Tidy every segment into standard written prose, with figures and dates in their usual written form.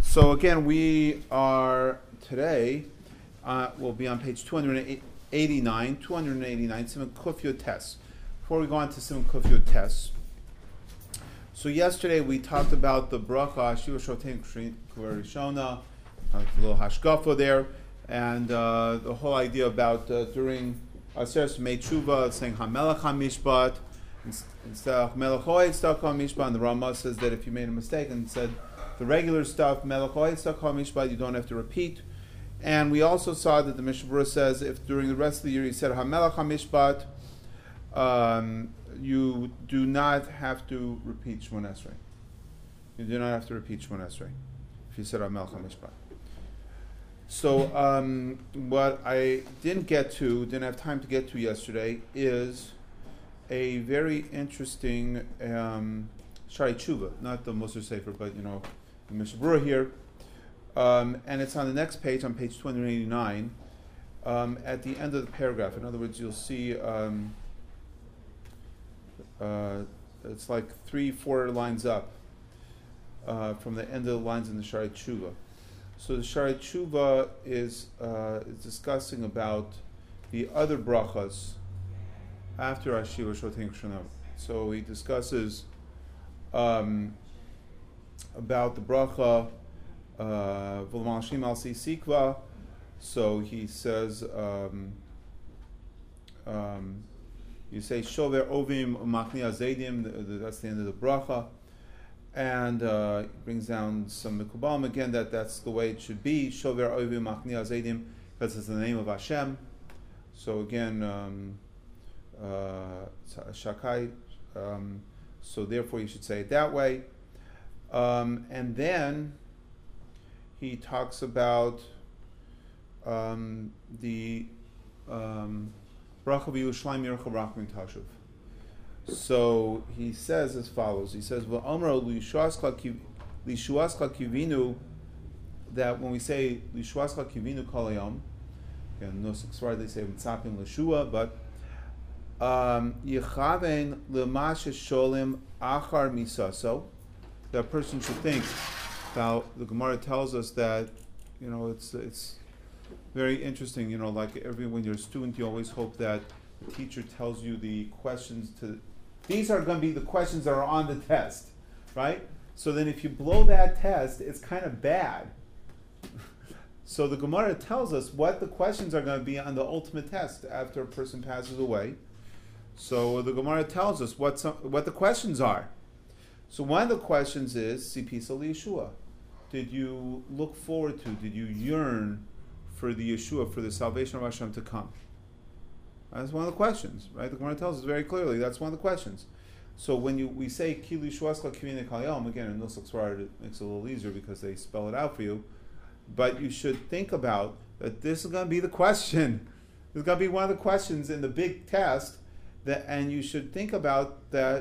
So again, we are today, we'll be on page 289, Simon Kufyo Test. Before we go on to Simon Kufyo Test, so yesterday we talked about the bracha, Shiva Shotein Kvarishona, a little hashkafa there, and the whole idea about during Aseres Mei Tshuva, saying HaMelech HaMishpat, instead of Melech Ho'ed HaMishpat, and the Rama says that if you made a mistake and said the regular stuff, Melech Ho'ed HaMishpat, you don't have to repeat. And we also saw that the Mishnah Berurah says if during the rest of the year you said HaMelech HaMishpat, you do not have to repeat Shmon Esrei. You do not have to repeat Shmon Esrei if you said HaMelech HaMishpat. So what I didn't have time to get to yesterday is a very interesting Shari Tshuva, not the Musar Sefer, but the Mishnah Berurah here. And it's on the next page, on page 289, at the end of the paragraph. In other words, you'll see it's like 3-4 lines up from the end of the lines in the Shari Tshuva. So the Shari Tshuva is discussing about the other brachas after Ashiva Shotein Kshanam. So he discusses about the bracha V'Malshim Al Si Sikva. So he says you say Shover Ovim Machni Azedim. That's the end of the bracha. And he brings down some Mekubalim again that's the way it should be. Shover Ovim Machni Azedim, because it's the name of Hashem. So again, Shakai. So therefore, you should say it that way. And then he talks about the Bracha V'Yushalayim Yercha Rachmin Tashuv. So he says as follows. He says, "V'Amar Lishuascha Kivinu," that when we say Lishuascha Kivinu Kol Hayom, again, no Sfarad they say Mitzapim Lishua, but Yechaven L'Mashe Sholim Achar Misaso. That person should think. Now the Gemara tells us that it's very interesting. Like when you're a student, you always hope that the teacher tells you the questions to. These are going to be the questions that are on the test, right? So then if you blow that test, it's kind of bad. So the Gemara tells us what the questions are going to be on the ultimate test after a person passes away. So the Gemara tells us what the questions are. So one of the questions is, Sipisa Yeshua. Did you look forward to, did you yearn for the Yeshua, for the salvation of Hashem to come? That's one of the questions, right? The Gemara tells us very clearly that's one of the questions. So when we say Ki Lishuascha Kivine Kol Hayom, again in Nusach Sfarad it makes it a little easier because they spell it out for you. But you should think about that this is going to be the question. This is going to be one of the questions in the big test, and you should think about that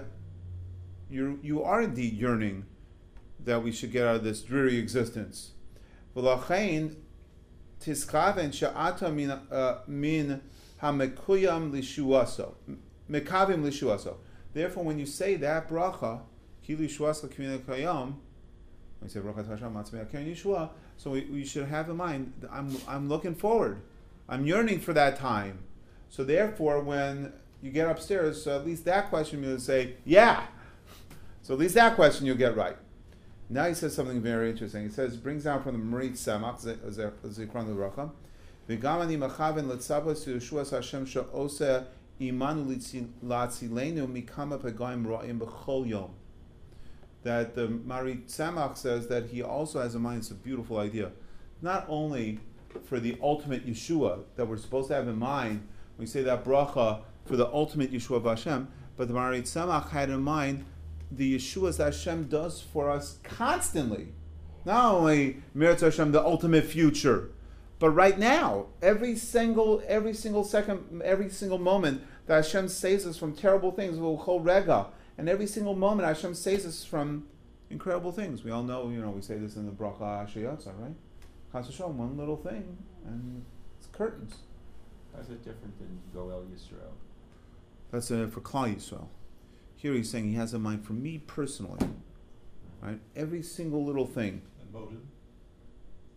you are indeed yearning that we should get out of this dreary existence. V'lachein tiskaven she'ata min hamekuyam lishuaso, mekavim lishuaso. Therefore, when you say that bracha, ki lishuaso k'minei kayam, when you say bracha Hashem matzmei k'min Yeshua, so we should have in mind that I'm looking forward, I'm yearning for that time. So therefore, when you get upstairs, at least that question you'll say, yeah. So at least that question you'll get right. Now he says something very interesting. He says, brings down from the Marit Samach, Zikron L'Racha, V'gamani machaven l'tzavos Yeshuas Hashem she'oseh imanu l'atzilenu mikama pegayim ra'im b'chol yom. That the Marit Samach says that he also has in mind, it's a beautiful idea, not only for the ultimate Yeshua that we're supposed to have in mind when we say that bracha for the ultimate Yeshua of Hashem, but the Marit Samach had in mind the Yeshuas that Hashem does for us constantly. Not only Meretz Hashem, the ultimate future, but right now, every single second, every single moment that Hashem saves us from terrible things, V'chol rega, and every single moment Hashem saves us from incredible things. We all know, we say this in the bracha Sheyatza, right? Chas v'shalom, one little thing, and it's curtains. How's it different than Goel Yisrael? That's for Klal Yisrael. Here he's saying he has in mind for me personally, right? Every single little thing. And motive.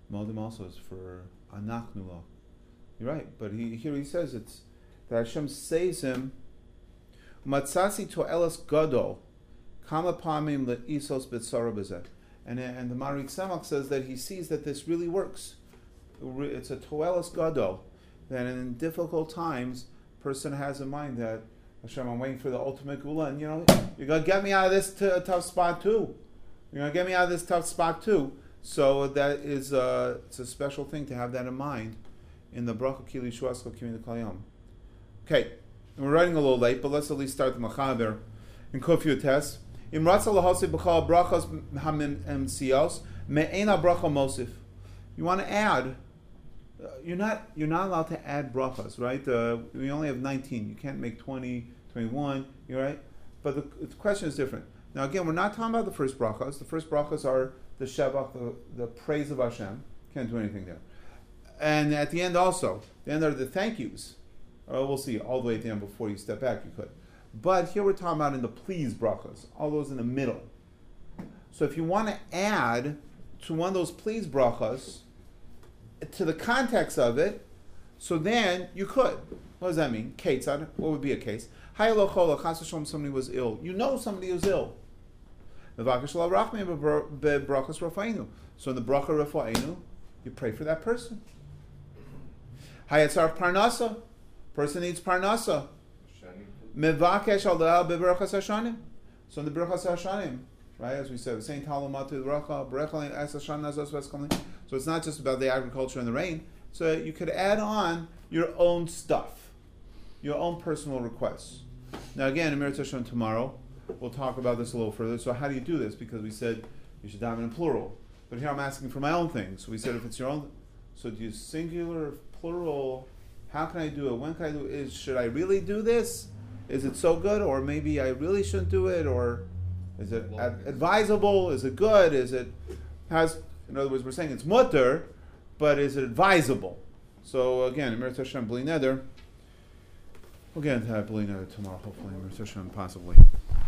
Modim also is for anachnu lo. You're right, but here he says it's that Hashem saves him. Matzasi to'elas gadol kama pamim le'isos b'tzara b'zeh. And the Marik Samach says that he sees that this really works. It's a to'elas gadol, that in difficult times, person has in mind that Hashem, I'm waiting for the ultimate gula, and you're gonna get me out of this tough spot too. You're gonna get me out of this tough spot too. So that is it's a special thing to have that in mind in the bracha kili shuasko kimi kalayam. Okay, we're running a little late, but let's at least start the machaber in Kufyu test. Im ratza lahasi b'chal brachas hamim msios me'ena bracha mosif. You want to add. You're not allowed to add brachas, right? We only have 19. You can't make 20, 21. You're right. But the question is different. Now again, we're not talking about the first brachas. The first brachas are the shevach, the praise of Hashem. Can't do anything there. And at the end also, the end are the thank yous. We'll see all the way at the end before you step back. You could. But here we're talking about in the please brachas, all those in the middle. So if you want to add to one of those please brachas, to the context of it, so then you could. What does that mean? Case. What would be a case? Somebody was ill. You know somebody was ill. So in the bracha refu'enu, you pray for that person. Hayatzarach parnasa. Person needs parnasa. Mevakesh aleh beberachas hashanim. So in the berachas hashanim, right, as we said, saying talumatu bracha berachal es hashan nazos veskamli. So it's not just about the agriculture and the rain. So you could add on your own stuff, your own personal requests. Now again, in Meretz Hashem tomorrow, we'll talk about this a little further. So how do you do this? Because we said you should daven in plural. But here I'm asking for my own thing. So we said if it's your own, so do you singular, plural? How can I do it? When can I do it? Should I really do this? Is it so good? Or maybe I really shouldn't do it? Or is it advisable? Is it good? Is it in other words, we're saying it's mutter, but is it advisable? So again, Meretz Hashem bli neder. We'll get into that bli neder tomorrow, hopefully, Meretz Hashem possibly.